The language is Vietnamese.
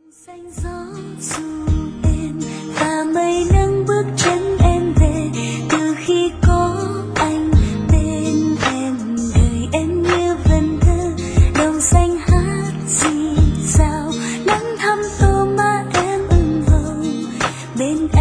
xanh gió dù êm và mây nắng bước chân em về. Từ khi có anh bên em, đời em như vần thơ. Đồng xanh hát rì rào, nắng thăm tô má em ửng hồng bên